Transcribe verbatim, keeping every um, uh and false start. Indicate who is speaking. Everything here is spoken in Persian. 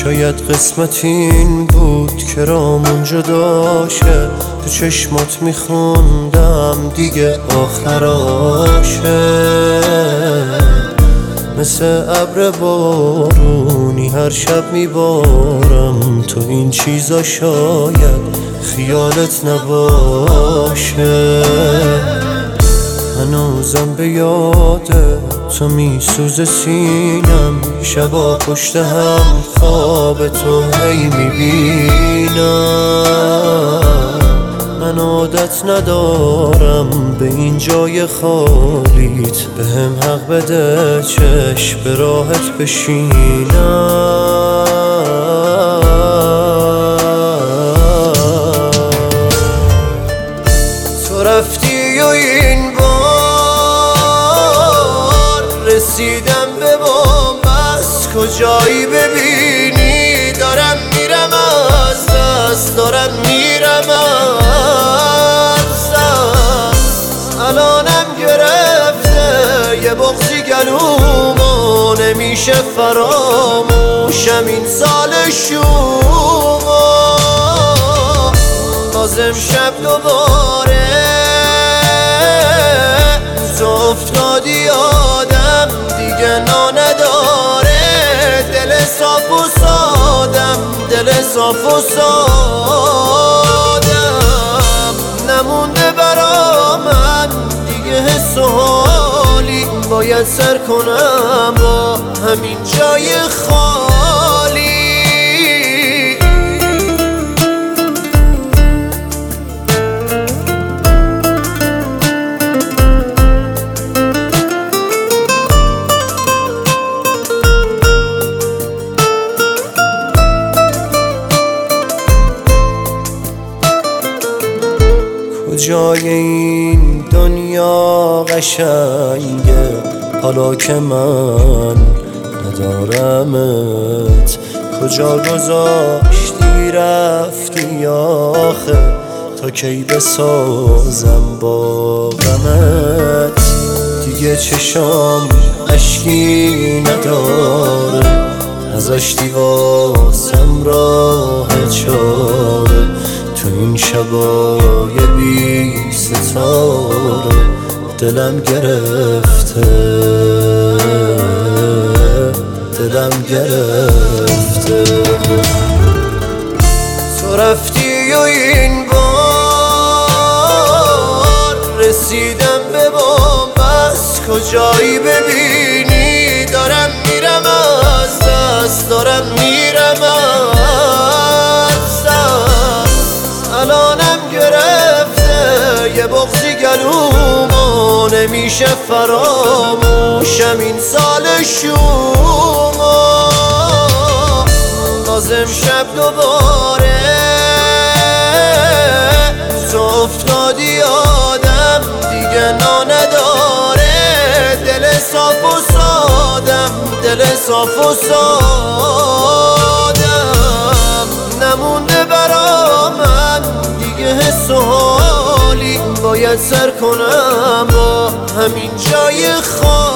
Speaker 1: شاید قسمت این بود که رامون جدا شه، تو چشمات میخوندم دیگه آخراشه. مثل ابر بارونی هر شب میبارم، تو این چیزا شاید خیالت نباشه. هنوزم به یاده تو میسوزه سینم، شبا پشت هم خواب تو هی میبینم. من عادت ندارم به این جای خالیت، به هم حق بده چشم به راحت بشینم. تو رفتی و این بار رسیدم به بنبست، کجایی ببینی دارم میرم از دست، دارم میرم از دست. الانم گرفته یه بغضی گلومو، نمیشه فراموشم این سال شومو. بازم شب دوباره تو افتادی آدم، دیگه نا نداره دل صاف و سادم، دل صاف و سادم. نمونده برا من دیگه حس و حالی، باید سر کنم با همین جای خالی. کجای این دنیا قشنگه حالا که من ندارمت؟ کجا گذاشتی رفتی آخه؟ تا کی بسازم با غمت؟ دیگه چشام اشکی نداره، نذاشتی واسم راه چاره. تو این شبای بی ستاره دلم گرفته، دلم گرفته. تو رفتی و این بار رسیدم به بنبست، کجایی ببینی دارم میرم از دست، دارم میرم از دست. الانم گرفته یه بغضی گلومو، نمیشه فراموشم این سال شومو. بازم شب دوباره تو افتادی آدم، دیگه نا نداره دل صاف و سادم، دل صاف و سادم. نمونده برا من دیگه حس و حالی، باید سر کنم با همین جای خالی.